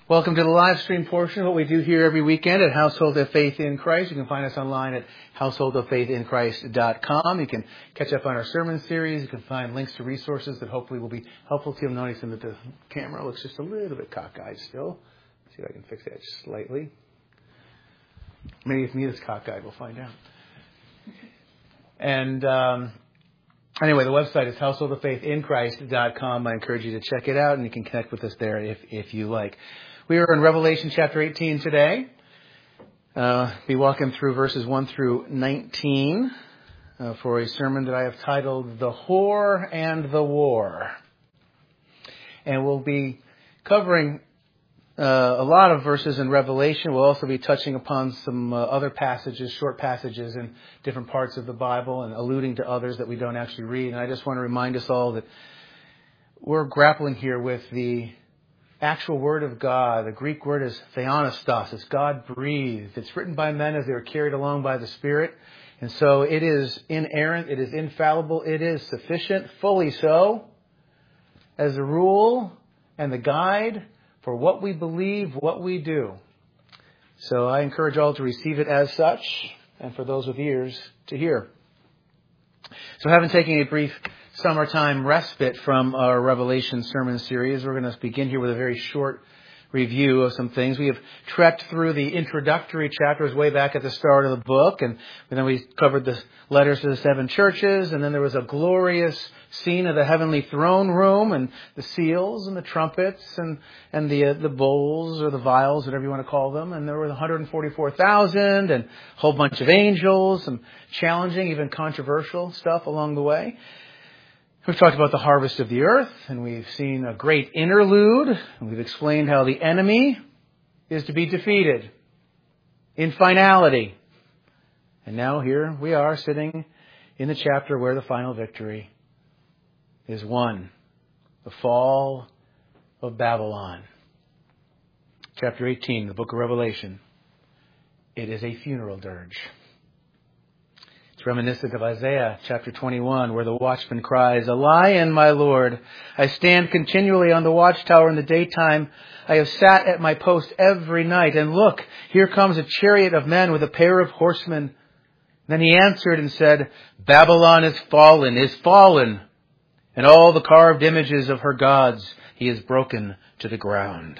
Welcome to the live stream portion of what we do here every weekend at Household of Faith in Christ. You can find us online at householdoffaithinchrist.com. You can catch up on our sermon series. You can find links to resources that hopefully will be helpful to you. I'm noticing that the camera looks just a little bit cockeyed still. Let's see if I can fix that just slightly. Maybe it's me that's cockeyed. We'll find out. And anyway, the website is householdoffaithinchrist.com. I encourage you to check it out, and you can connect with us there if you like. We are in Revelation chapter 18 today. Be walking through verses 1 through 19 for a sermon that I have titled The Whore and the War. And we'll be covering a lot of verses in Revelation. We'll also be touching upon some other passages, short passages in different parts of the Bible and alluding to others that we don't actually read. And I just want to remind us all that we're grappling here with the actual Word of God. The Greek word is theopneustos. It's God-breathed. It's written by men as they were carried along by the Spirit. And so it is inerrant. It is infallible. It is sufficient, fully so, as the rule and the guide for what we believe, what we do. So I encourage all to receive it as such, and for those with ears to hear. So having taken a brief summertime respite from our Revelation sermon series, we're going to begin here with a very short review of some things. We have trekked through the introductory chapters way back at the start of the book, and then we covered the letters to the 7 churches, and then there was a glorious scene of the heavenly throne room and the seals and the trumpets and the bowls or the vials, whatever you want to call them, and there were 144,000 and a whole bunch of angels, some challenging, even controversial stuff along the way. We've talked about the harvest of the earth, and we've seen a great interlude, and we've explained how the enemy is to be defeated in finality. And now here we are sitting in the chapter where the final victory is won. The fall of Babylon. Chapter 18, the book of Revelation. It is a funeral dirge. It's reminiscent of Isaiah chapter 21, where the watchman cries, "A lion, my Lord! I stand continually on the watchtower in the daytime. I have sat at my post every night. And look, here comes a chariot of men with a pair of horsemen." Then he answered and said, "Babylon is fallen, and all the carved images of her gods he has broken to the ground."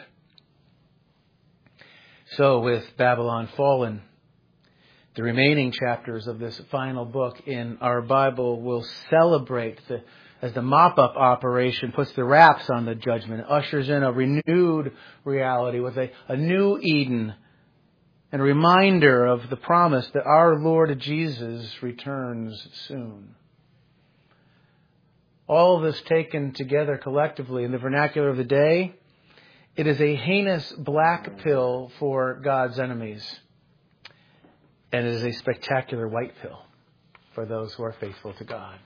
So with Babylon fallen, the remaining chapters of this final book in our Bible will celebrate as the mop-up operation puts the wraps on the judgment, ushers in a renewed reality with a new Eden, and a reminder of the promise that our Lord Jesus returns soon. All of this taken together collectively in the vernacular of the day, it is a heinous black pill for God's enemies. And it is a spectacular white pill for those who are faithful to God.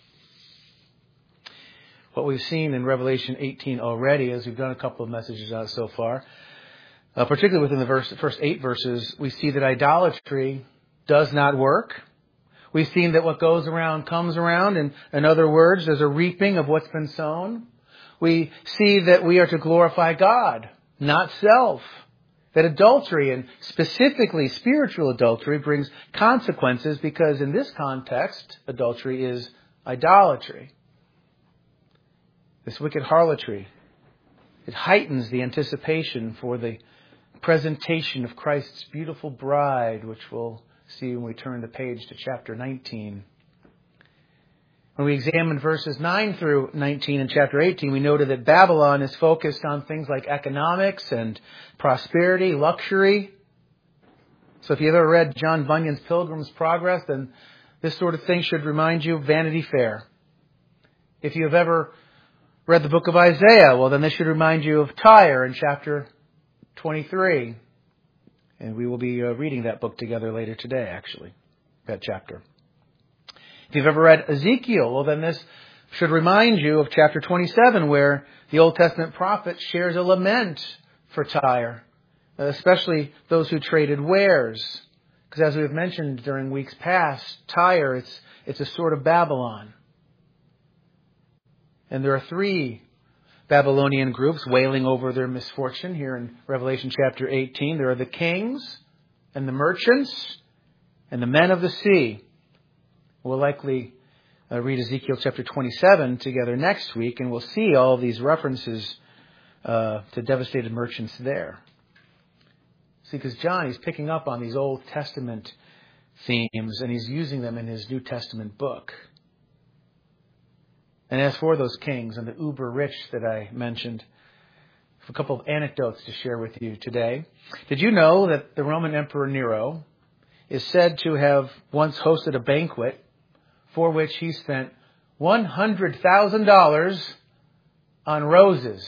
What we've seen in Revelation 18 already, as we've done a couple of messages out so far, particularly within the first 8 verses, we see that idolatry does not work. We've seen that what goes around comes around. And in other words, there's a reaping of what's been sown. We see that we are to glorify God, not self. That adultery, and specifically spiritual adultery, brings consequences because in this context, adultery is idolatry. This wicked harlotry, it heightens the anticipation for the presentation of Christ's beautiful bride, which we'll see when we turn the page to chapter 19. When we examined verses 9 through 19 in chapter 18, we noted that Babylon is focused on things like economics and prosperity, luxury. So if you've ever read John Bunyan's Pilgrim's Progress, then this sort of thing should remind you of Vanity Fair. If you've ever read the book of Isaiah, well, then this should remind you of Tyre in chapter 23. And we will be reading that book together later today, actually, that chapter. If you've ever read Ezekiel, well, then this should remind you of chapter 27, where the Old Testament prophet shares a lament for Tyre, especially those who traded wares. Because as we've mentioned during weeks past, Tyre, it's a sort of Babylon. And there are 3 Babylonian groups wailing over their misfortune here in Revelation chapter 18. There are the kings and the merchants and the men of the sea. We'll likely read Ezekiel chapter 27 together next week, and we'll see all of these references to devastated merchants there. See, because John, he's picking up on these Old Testament themes, and he's using them in his New Testament book. And as for those kings and the uber rich that I mentioned, I have a couple of anecdotes to share with you today. Did you know that the Roman Emperor Nero is said to have once hosted a banquet for which he spent $100,000 on roses?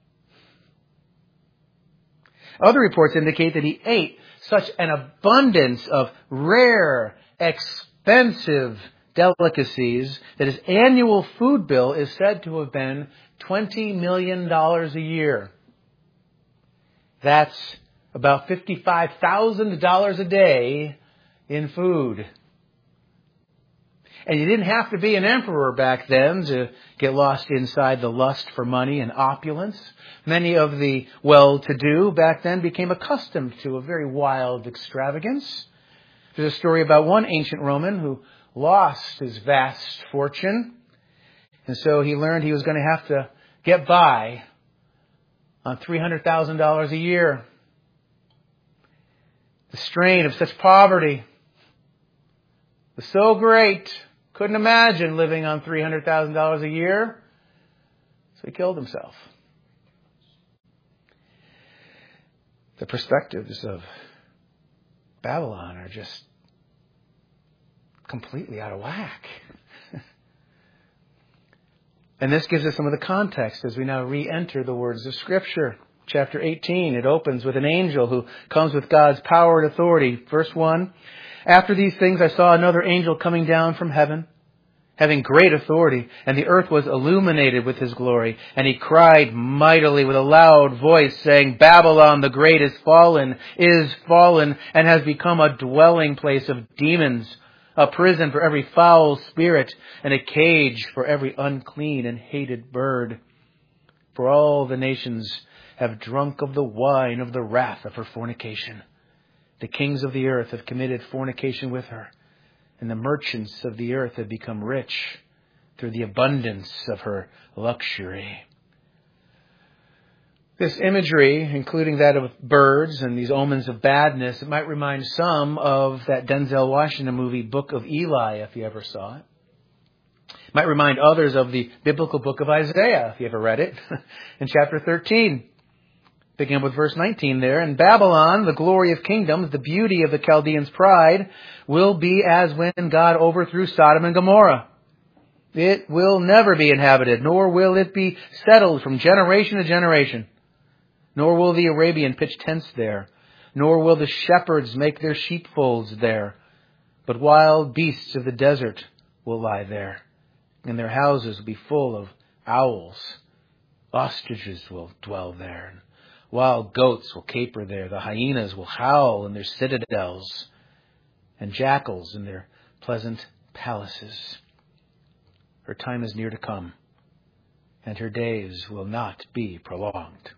Other reports indicate that he ate such an abundance of rare, expensive delicacies that his annual food bill is said to have been $20 million a year. That's about $55,000 a day in food. And you didn't have to be an emperor back then to get lost inside the lust for money and opulence. Many of the well-to-do back then became accustomed to a very wild extravagance. There's a story about one ancient Roman who lost his vast fortune. And so he learned he was going to have to get by on $300,000 a year. The strain of such poverty was so great, couldn't imagine living on $300,000 a year. So he killed himself. The perspectives of Babylon are just completely out of whack. And this gives us some of the context as we now re-enter the words of Scripture. Chapter 18, it opens with an angel who comes with God's power and authority. Verse 1, after these things I saw another angel coming down from heaven, having great authority, and the earth was illuminated with his glory. And he cried mightily with a loud voice, saying, Babylon the great is fallen, and has become a dwelling place of demons, a prison for every foul spirit, and a cage for every unclean and hated bird. For all the nations have drunk of the wine of the wrath of her fornication. The kings of the earth have committed fornication with her, and the merchants of the earth have become rich through the abundance of her luxury. This imagery, including that of birds and these omens of badness, it might remind some of that Denzel Washington movie, Book of Eli, if you ever saw it. It might remind others of the biblical book of Isaiah, if you ever read it, in chapter 13. Picking up with verse 19 there. And Babylon, the glory of kingdoms, the beauty of the Chaldeans' pride, will be as when God overthrew Sodom and Gomorrah. It will never be inhabited, nor will it be settled from generation to generation. Nor will the Arabian pitch tents there, nor will the shepherds make their sheepfolds there. But wild beasts of the desert will lie there, and their houses will be full of owls. Ostriches will dwell there. Wild goats will caper there. The hyenas will howl in their citadels, and jackals in their pleasant palaces. Her time is near to come, and her days will not be prolonged.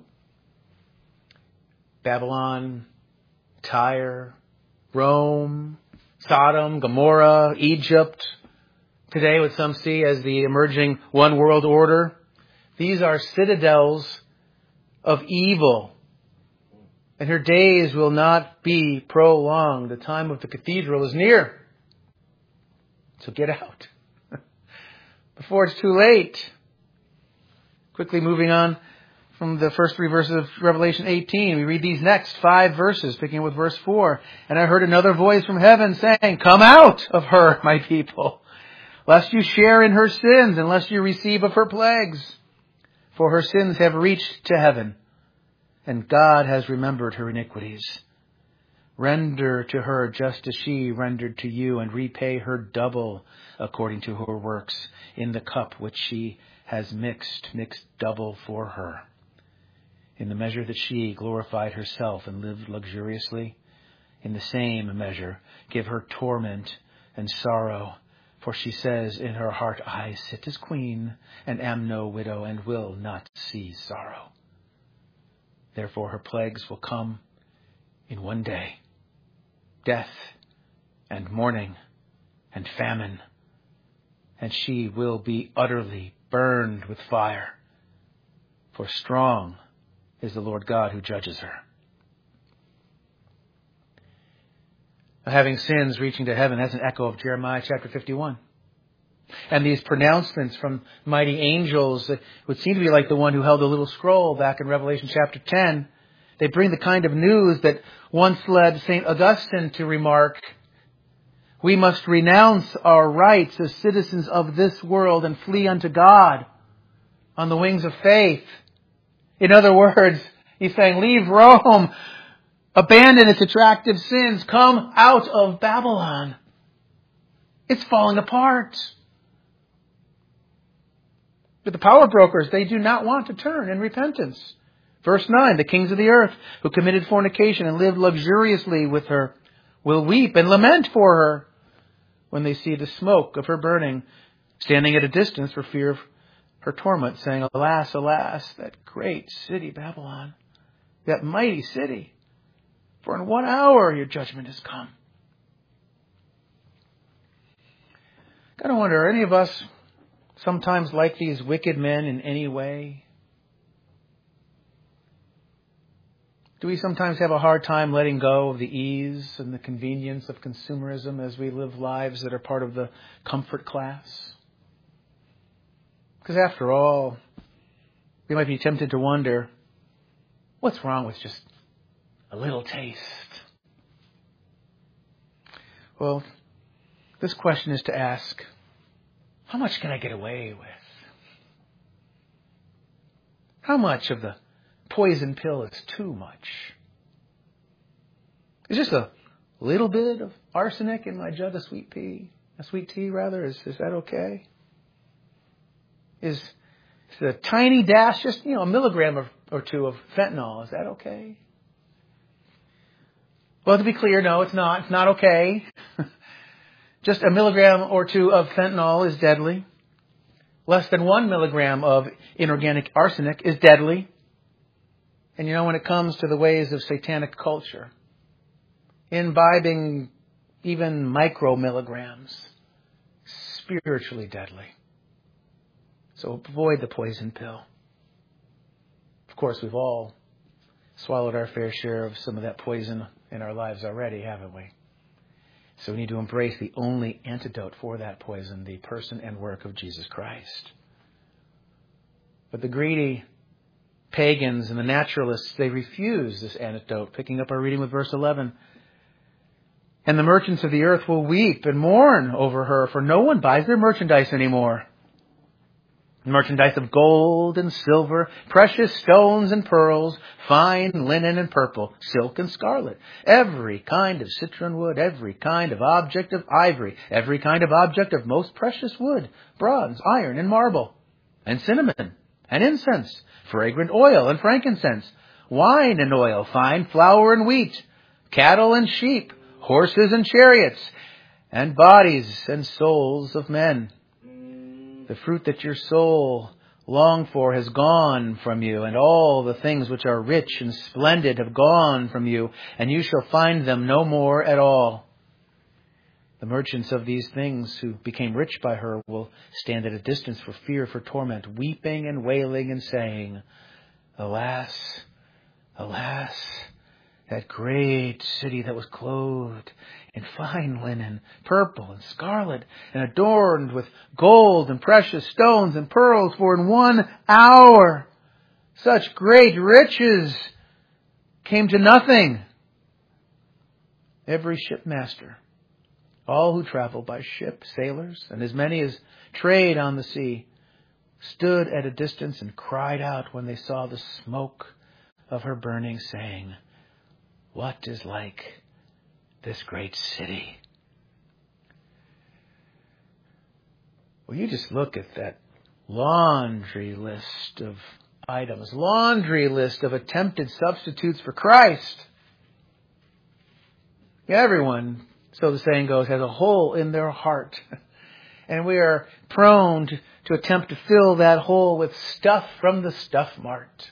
Babylon, Tyre, Rome, Sodom, Gomorrah, Egypt, today what some see as the emerging one world order. These are citadels of evil, and her days will not be prolonged. The time of the cathedral is near. So get out before it's too late. Quickly moving on from the first 3 verses of Revelation 18, we read these next 5 verses, picking with verse 4. And I heard another voice from heaven saying, Come out of her, my people, lest you share in her sins, and lest you receive of her plagues. For her sins have reached to heaven, and God has remembered her iniquities. Render to her just as she rendered to you, and repay her double according to her works. In the cup which she has mixed double for her. In the measure that she glorified herself and lived luxuriously, in the same measure give her torment and sorrow, For she says in her heart, I sit as queen, and am no widow, and will not see sorrow. Therefore her plagues will come in one day, death and mourning and famine, and she will be utterly burned with fire. For strong is the Lord God who judges her. Having sins reaching to heaven, that's an echo of Jeremiah chapter 51. And these pronouncements from mighty angels that would seem to be like the one who held the little scroll back in Revelation chapter 10, they bring the kind of news that once led St. Augustine to remark, we must renounce our rights as citizens of this world and flee unto God on the wings of faith. In other words, he's saying, leave Rome, abandon its attractive sins, come out of Babylon. It's falling apart. But the power brokers, they do not want to turn in repentance. Verse 9, the kings of the earth who committed fornication and lived luxuriously with her will weep and lament for her when they see the smoke of her burning, standing at a distance for fear of her torment, saying, alas, alas, that great city Babylon, that mighty city. For in 1 hour your judgment has come. Kind of wonder, are any of us sometimes like these wicked men in any way? Do we sometimes have a hard time letting go of the ease and the convenience of consumerism as we live lives that are part of the comfort class? Because after all, we might be tempted to wonder, what's wrong with just a little taste? Well, this question is to ask, how much can I get away with? How much of the poison pill is too much? Is just a little bit of arsenic in my jug of sweet tea, is that okay? Is a tiny dash, just a milligram or two of fentanyl, is that okay? Well, to be clear, no, it's not. It's not okay. Just a milligram or two of fentanyl is deadly. Less than 1 milligram of inorganic arsenic is deadly. And when it comes to the ways of satanic culture, imbibing even micromilligrams, spiritually deadly. So avoid the poison pill. Of course, we've all swallowed our fair share of some of that poison in our lives already, haven't we? So we need to embrace the only antidote for that poison, the person and work of Jesus Christ. But the greedy pagans and the naturalists, they refuse this antidote. Picking up our reading with verse 11. And the merchants of the earth will weep and mourn over her, for no one buys their merchandise anymore. Merchandise of gold and silver, precious stones and pearls, fine linen and purple, silk and scarlet, every kind of citron wood, every kind of object of ivory, every kind of object of most precious wood, bronze, iron, and marble, and cinnamon, and incense, fragrant oil and frankincense, wine and oil, fine flour and wheat, cattle and sheep, horses and chariots, and bodies and souls of men. The fruit that your soul longed for has gone from you, and all the things which are rich and splendid have gone from you, and you shall find them no more at all. The merchants of these things who became rich by her will stand at a distance for fear of her torment, weeping and wailing and saying, alas, alas, that great city that was clothed in fine linen, purple and scarlet, and adorned with gold and precious stones and pearls, for in 1 hour such great riches came to nothing. Every shipmaster, all who travel by ship, sailors, and as many as trade on the sea, stood at a distance and cried out when they saw the smoke of her burning, saying, what is like this great city? Well, you just look at that laundry list of items, laundry list of attempted substitutes for Christ. Everyone, so the saying goes, has a hole in their heart. And we are prone to attempt to fill that hole with stuff from the stuff mart.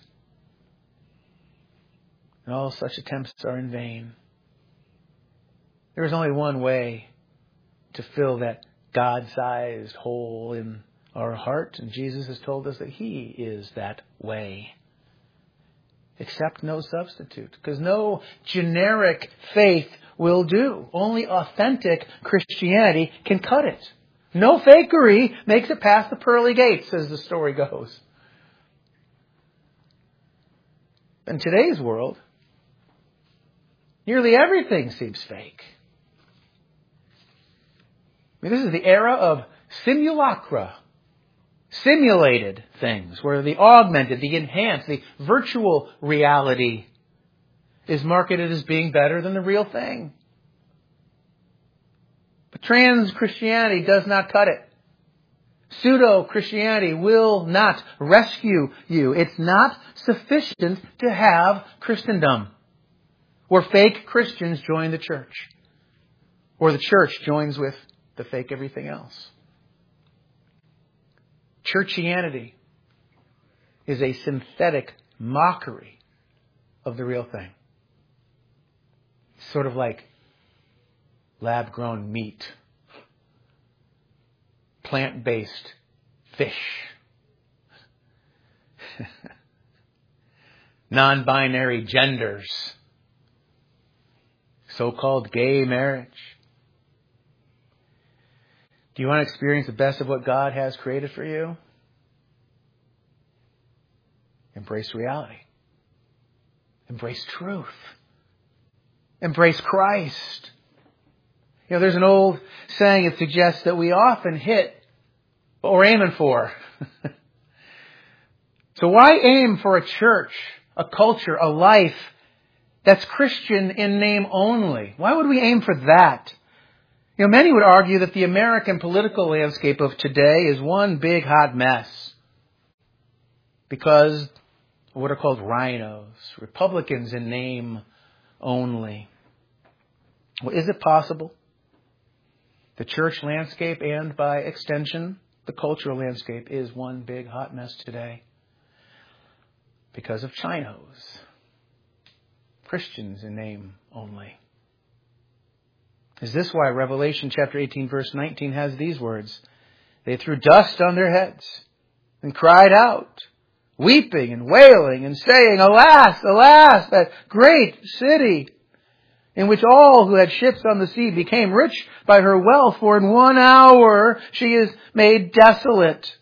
And all such attempts are in vain. There is only one way to fill that God-sized hole in our heart, and Jesus has told us that He is that way. Accept no substitute, because no generic faith will do. Only authentic Christianity can cut it. No fakery makes it past the pearly gates, as the story goes. In today's world, nearly everything seems fake. I mean, this is the era of simulacra. Simulated things, where the augmented, the enhanced, the virtual reality is marketed as being better than the real thing. But trans-Christianity does not cut it. Pseudo-Christianity will not rescue you. It's not sufficient to have Christendom, where fake Christians join the church, or the church joins with the fake everything else. Churchianity is a synthetic mockery of the real thing. Sort of like lab-grown meat, plant-based fish, non-binary genders, so-called gay marriage. Do you want to experience the best of what God has created for you? Embrace reality. Embrace truth. Embrace Christ. You know, there's an old saying that suggests that we often hit what we're aiming for. So why aim for a church, a culture, a life that's Christian in name only? Why would we aim for that? You know, many would argue that the American political landscape of today is one big hot mess because of what are called rhinos, Republicans in name only. Well, is it possible the church landscape and, by extension, the cultural landscape is one big hot mess today because of chinos, Christians in name only? Is this why Revelation chapter 18 verse 19 has these words? They threw dust on their heads and cried out, weeping and wailing and saying, Alas, alas, that great city in which all who had ships on the sea became rich by her wealth, for in 1 hour she is made desolate.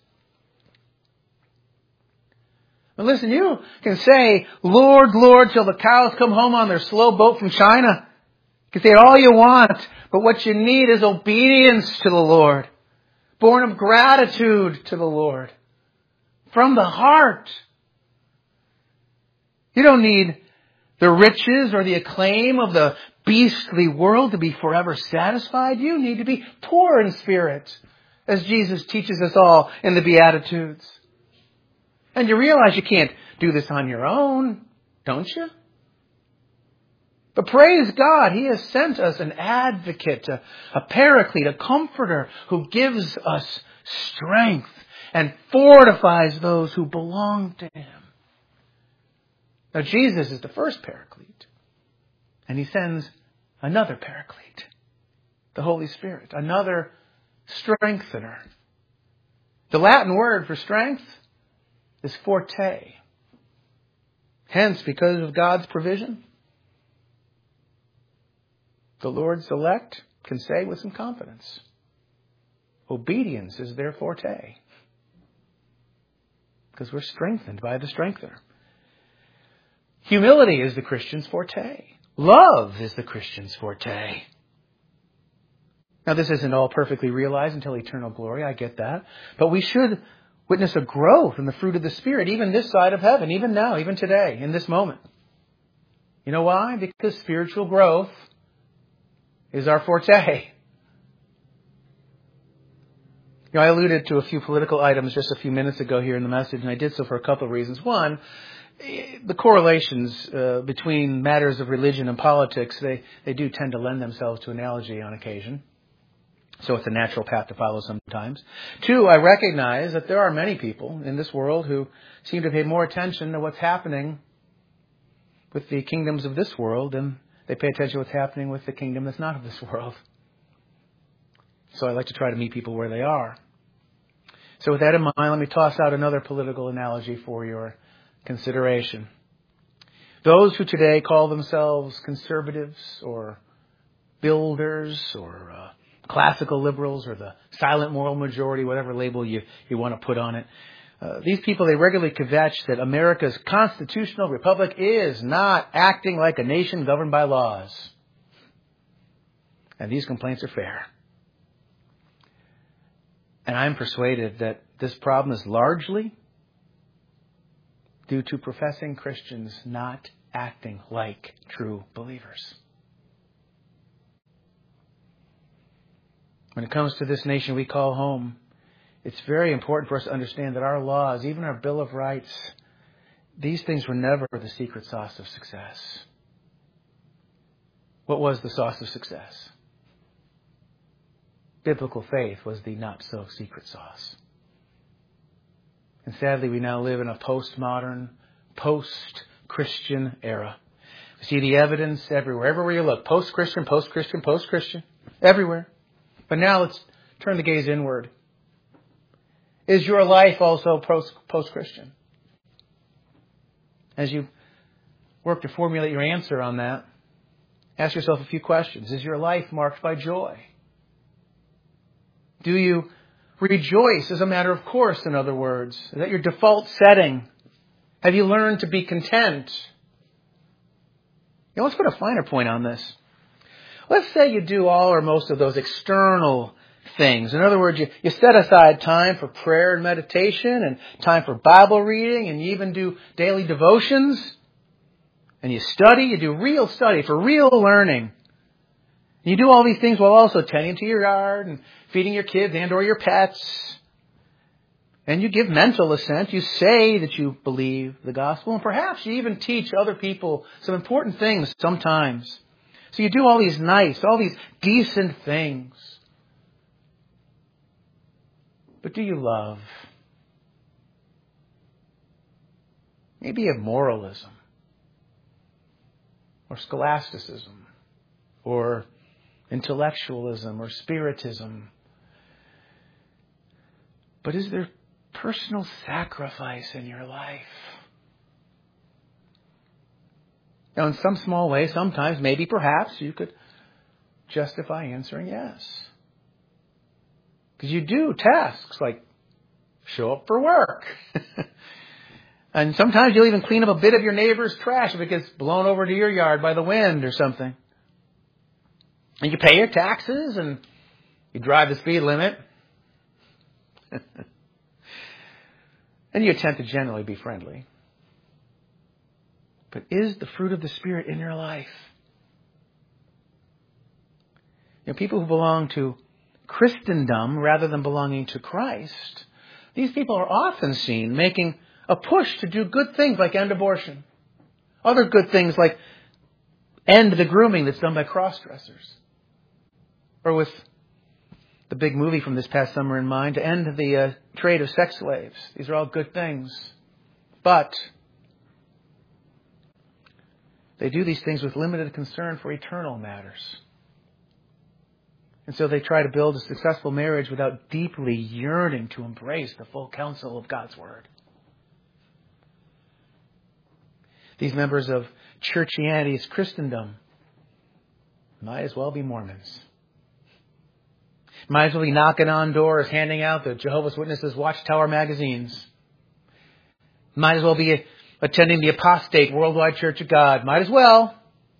But listen, you can say, Lord, Lord, till the cows come home on their slow boat from China. You can say it all you want, but what you need is obedience to the Lord, born of gratitude to the Lord, from the heart. You don't need the riches or the acclaim of the beastly world to be forever satisfied. You need to be poor in spirit, as Jesus teaches us all in the Beatitudes. And you realize you can't do this on your own, don't you? But praise God, He has sent us an advocate, a paraclete, a comforter who gives us strength and fortifies those who belong to Him. Now Jesus is the first paraclete, and He sends another paraclete, the Holy Spirit, another strengthener. The Latin word for strength is forte. Hence, because of God's provision, the Lord's elect can say with some confidence, obedience is their forte. Because we're strengthened by the strengthener. Humility is the Christian's forte. Love is the Christian's forte. Now, this isn't all perfectly realized until eternal glory. I get that. But we should witness a growth in the fruit of the Spirit, even this side of heaven, even now, even today, in this moment. You know why? Because spiritual growth is our forte. You know, I alluded to a few political items just a few minutes ago here in the message, and I did so for a couple of reasons. One, the correlations between matters of religion and politics, they do tend to lend themselves to analogy on occasion. So it's a natural path to follow sometimes. 2, I recognize that there are many people in this world who seem to pay more attention to what's happening with the kingdoms of this world than they pay attention to what's happening with the kingdom that's not of this world. So I like to try to meet people where they are. So with that in mind, let me toss out another political analogy for your consideration. Those who today call themselves conservatives or builders or classical liberals or the silent moral majority, whatever label you want to put on it. These people, they regularly kvetch that America's constitutional republic is not acting like a nation governed by laws. And these complaints are fair. And I'm persuaded that this problem is largely due to professing Christians not acting like true believers. When it comes to this nation we call home, it's very important for us to understand that our laws, even our Bill of Rights, these things were never the secret sauce of success. What was the sauce of success? Biblical faith was the not-so-secret sauce. And sadly, we now live in a postmodern, post-Christian era. We see the evidence everywhere. Everywhere you look, post-Christian, post-Christian, post-Christian, everywhere. But now let's turn the gaze inward. Is your life also post-Christian? As you work to formulate your answer on that, ask yourself a few questions. Is your life marked by joy? Do you rejoice as a matter of course, in other words? Is that your default setting? Have you learned to be content? Let's put a finer point on this. Let's say you do all or most of those external things. In other words, you set aside time for prayer and meditation and time for Bible reading, and you even do daily devotions. And you study, you do real study for real learning. You do all these things while also tending to your yard and feeding your kids and or your pets. And you give mental assent. You say that you believe the gospel. And perhaps you even teach other people some important things sometimes. So you do all these all these decent things. But do you love? Maybe you have moralism or scholasticism or intellectualism or spiritism. But is there personal sacrifice in your life? Now, in some small way, sometimes, maybe, perhaps, you could justify answering yes. Because you do tasks like show up for work. And sometimes you'll even clean up a bit of your neighbor's trash if it gets blown over to your yard by the wind or something. And you pay your taxes and you drive the speed limit. And you attempt to generally be friendly. But is the fruit of the Spirit in your life? People who belong to Christendom rather than belonging to Christ, these people are often seen making a push to do good things like end abortion. Other good things like end the grooming that's done by cross-dressers. Or with the big movie from this past summer in mind, to end the trade of sex slaves. These are all good things. But they do these things with limited concern for eternal matters. And so they try to build a successful marriage without deeply yearning to embrace the full counsel of God's Word. These members of churchianity's Christendom might as well be Mormons. Might as well be knocking on doors, handing out the Jehovah's Witnesses Watchtower magazines. Might as well be attending the apostate Worldwide Church of God. Might as well.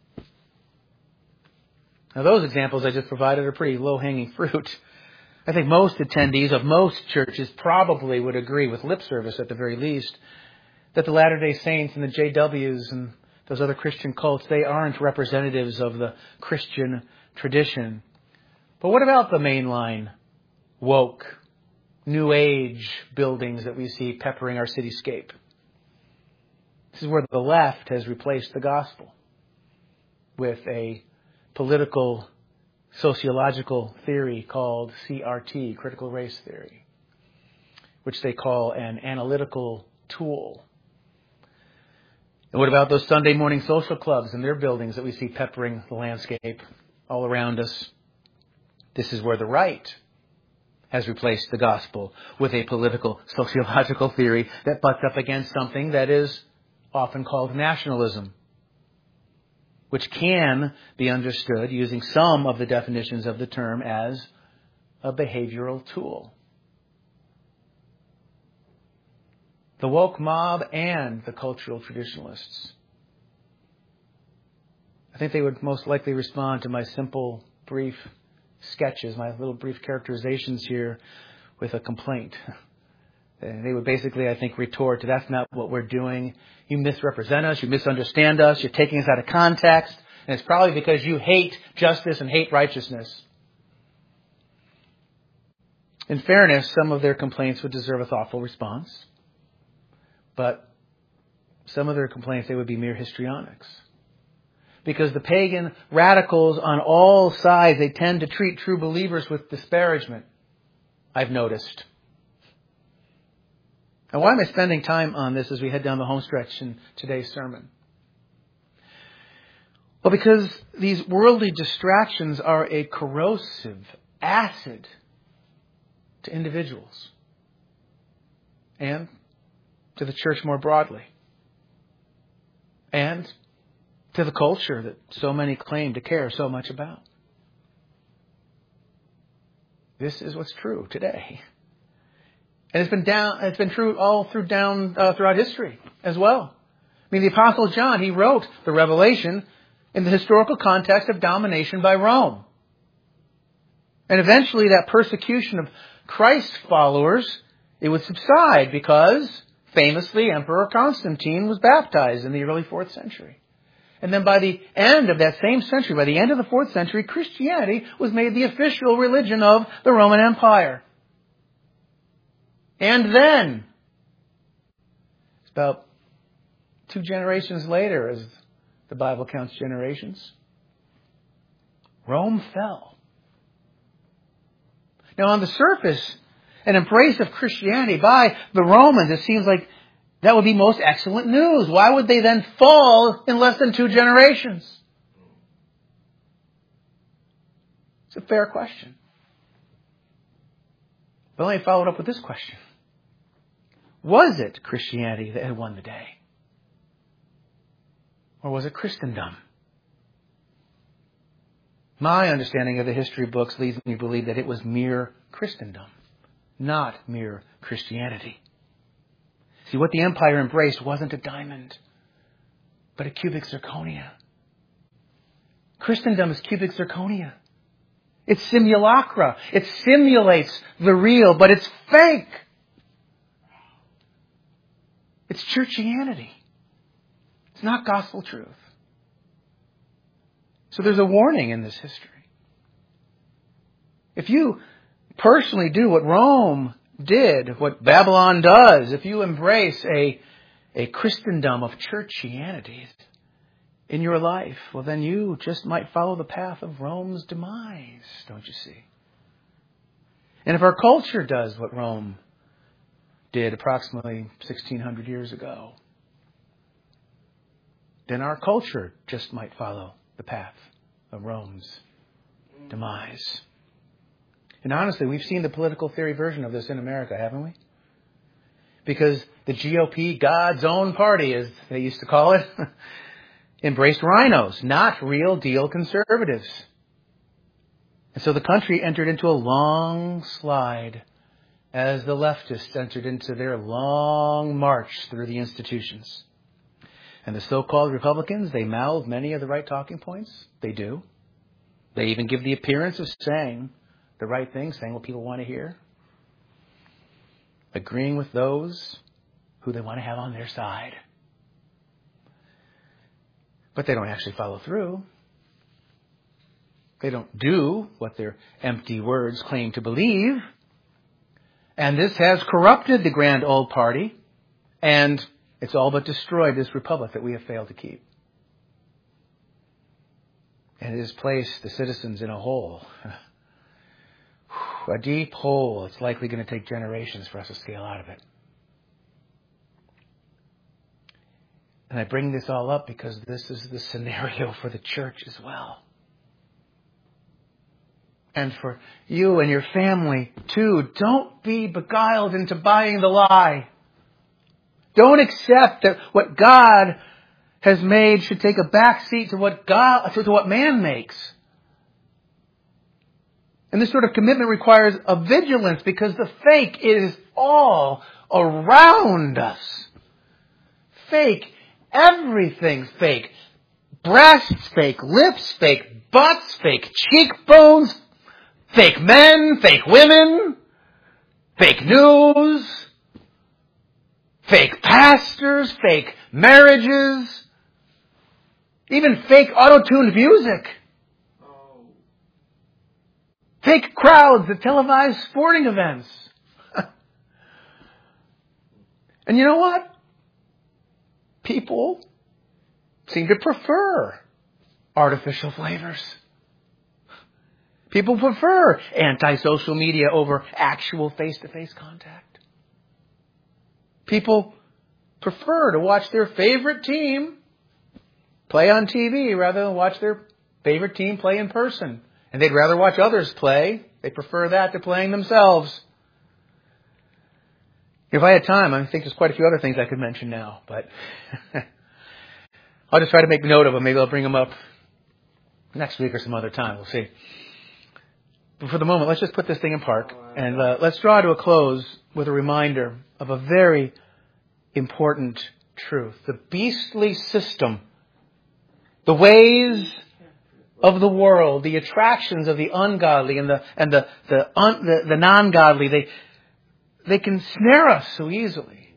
Now, those examples I just provided are pretty low-hanging fruit. I think most attendees of most churches probably would agree, with lip service at the very least, that the Latter-day Saints and the JWs and those other Christian cults, they aren't representatives of the Christian tradition. But what about the mainline, woke, New Age buildings that we see peppering our cityscape? This is where the left has replaced the gospel with a political sociological theory called CRT, critical race theory, which they call an analytical tool. And what about those Sunday morning social clubs and their buildings that we see peppering the landscape all around us? This is where the right has replaced the gospel with a political sociological theory that butts up against something that is often called nationalism, which can be understood using some of the definitions of the term as a behavioral tool. The woke mob and the cultural traditionalists, I think they would most likely respond to my simple, brief sketches, my little brief characterizations here, with a complaint. And they would basically, I think, retort, that's not what we're doing. You misrepresent us, you misunderstand us, you're taking us out of context, and it's probably because you hate justice and hate righteousness. In fairness, some of their complaints would deserve a thoughtful response. But some of their complaints, they would be mere histrionics. Because the pagan radicals on all sides, they tend to treat true believers with disparagement, I've noticed. Now, why am I spending time on this as we head down the home stretch in today's sermon? Well, because these worldly distractions are a corrosive acid to individuals and to the church more broadly, and to the culture that so many claim to care so much about. This is what's true today. And it's been true all throughout history as well. I mean, the Apostle John, he wrote the Revelation in the historical context of domination by Rome. And eventually that persecution of Christ's followers, it would subside because, famously, Emperor Constantine was baptized in the early 4th century. And then by the end of that same century, by the end of the 4th century, Christianity was made the official religion of the Roman Empire. And then, it's about 2 generations later, as the Bible counts generations, Rome fell. Now, on the surface, an embrace of Christianity by the Romans, it seems like that would be most excellent news. Why would they then fall in less than 2 generations? It's a fair question. But let me follow it up with this question. Was it Christianity that had won the day? Or was it Christendom? My understanding of the history books leads me to believe that it was mere Christendom, not mere Christianity. See, what the empire embraced wasn't a diamond, but a cubic zirconia. Christendom is cubic zirconia. It's simulacra. It simulates the real, but it's fake. It's churchianity. It's not gospel truth. So there's a warning in this history. If you personally do what Rome did, what Babylon does, if you embrace a Christendom of churchianity in your life, well, then you just might follow the path of Rome's demise, don't you see? And if our culture does what Rome did approximately 1,600 years ago, then our culture just might follow the path of Rome's demise. And honestly, we've seen the political theory version of this in America, haven't we? Because the GOP, God's own party, as they used to call it, embraced rhinos, not real deal conservatives. And so the country entered into a long slide as the leftists entered into their long march through the institutions. And the so-called Republicans, they mouth many of the right talking points. They do. They even give the appearance of saying the right thing, saying what people want to hear. Agreeing with those who they want to have on their side. But they don't actually follow through. They don't do what their empty words claim to believe. And this has corrupted the grand old party. And it's all but destroyed this republic that we have failed to keep. And it has placed the citizens in a hole. A deep hole. It's likely going to take generations for us to scale out of it. And I bring this all up because this is the scenario for the church as well. And for you and your family too. Don't be beguiled into buying the lie. Don't accept that what God has made should take a back seat to what man makes. And this sort of commitment requires a vigilance because the fake is all around us. Fake. Everything's fake. Breasts fake. Lips fake. Butts fake. Cheekbones. Fake men. Fake women. Fake news. Fake pastors. Fake marriages. Even fake auto-tuned music. Fake crowds that televise sporting events. And you know what? People seem to prefer artificial flavors. People prefer anti-social media over actual face-to-face contact. People prefer to watch their favorite team play on TV rather than watch their favorite team play in person. And they'd rather watch others play. They prefer that to playing themselves. If I had time, I think there's quite a few other things I could mention now. But I'll just try to make note of them. Maybe I'll bring them up next week or some other time. We'll see. But for the moment, let's just put this thing in park. And let's draw to a close with a reminder of a very important truth. The beastly system, the ways of the world, the attractions of the ungodly and the non-godly, they can snare us so easily.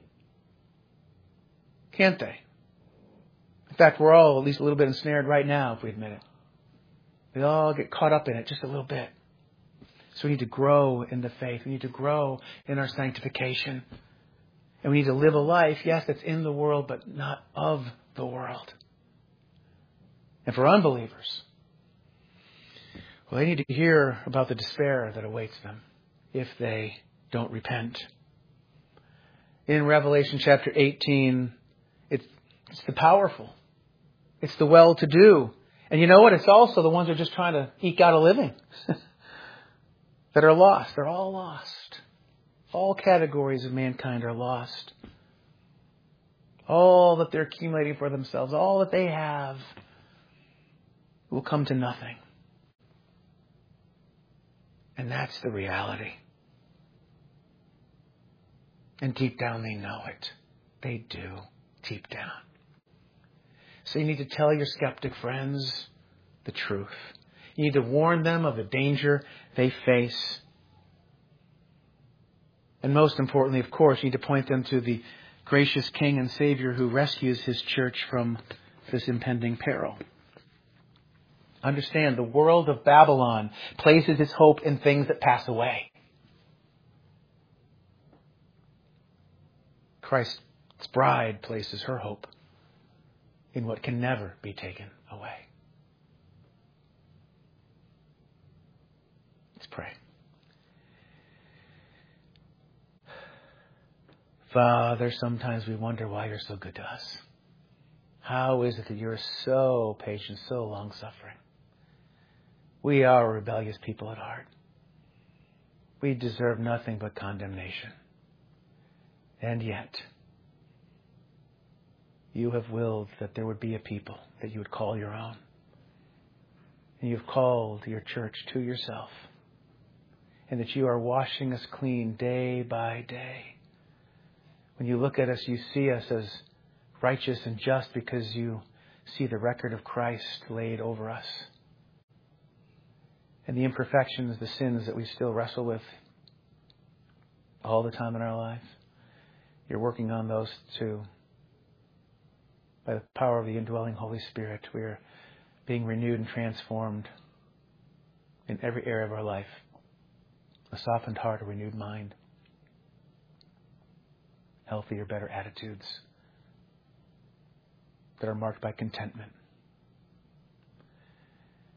Can't they? In fact, we're all at least a little bit ensnared right now, if we admit it. We all get caught up in it just a little bit. So we need to grow in the faith. We need to grow in our sanctification. And we need to live a life, yes, that's in the world, but not of the world. And for unbelievers, well, they need to hear about the despair that awaits them if they don't repent. In Revelation chapter 18, it's the powerful. It's the well-to-do. And you know what? It's also the ones who are just trying to eke out a living that are lost. They're all lost. All categories of mankind are lost. All that they're accumulating for themselves, all that they have, will come to nothing. And that's the reality. And deep down they know it. They do, deep down. So you need to tell your skeptic friends the truth. You need to warn them of the danger they face. And most importantly, of course, you need to point them to the gracious King and Savior who rescues His church from this impending peril. Understand, the world of Babylon places its hope in things that pass away. Christ's bride places her hope in what can never be taken away. Let's pray. Father, sometimes we wonder why you're so good to us. How is it that you're so patient, so long-suffering? We are a rebellious people at heart. We deserve nothing but condemnation. And yet, you have willed that there would be a people that you would call your own. And you've called your church to yourself. And that you are washing us clean day by day. When you look at us, you see us as righteous and just because you see the record of Christ laid over us. And the imperfections, the sins that we still wrestle with all the time in our lives. You're working on those too. By the power of the indwelling Holy Spirit, we are being renewed and transformed in every area of our life. A softened heart, a renewed mind. Healthier, better attitudes that are marked by contentment.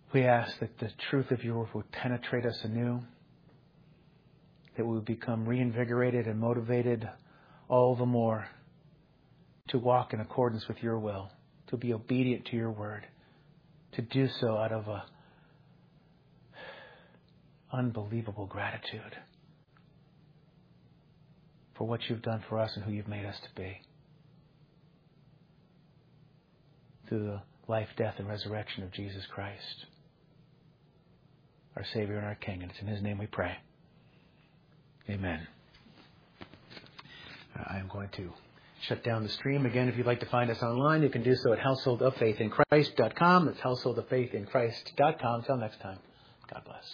We ask that the truth of your word would penetrate us anew, that we would become reinvigorated and motivated all the more to walk in accordance with your will, to be obedient to your word, to do so out of a unbelievable gratitude for what you've done for us and who you've made us to be. Through the life, death, and resurrection of Jesus Christ, our Savior and our King. And it's in His name we pray. Amen. I am going to shut down the stream. Again, if you'd like to find us online, you can do so at householdoffaithinchrist.com. That's householdoffaithinchrist.com. Until next time, God bless.